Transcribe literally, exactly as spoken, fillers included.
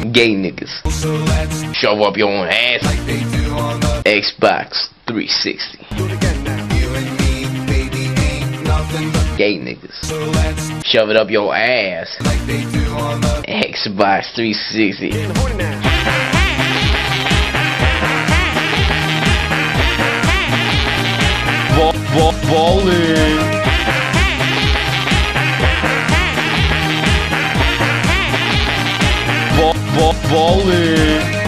Gay niggas. Shove up your own ass. Xbox three sixty. Gay niggas. Shove it up your ass. Xbox three sixty. Ball, ball, ballin'. Ball, ball, ballin'.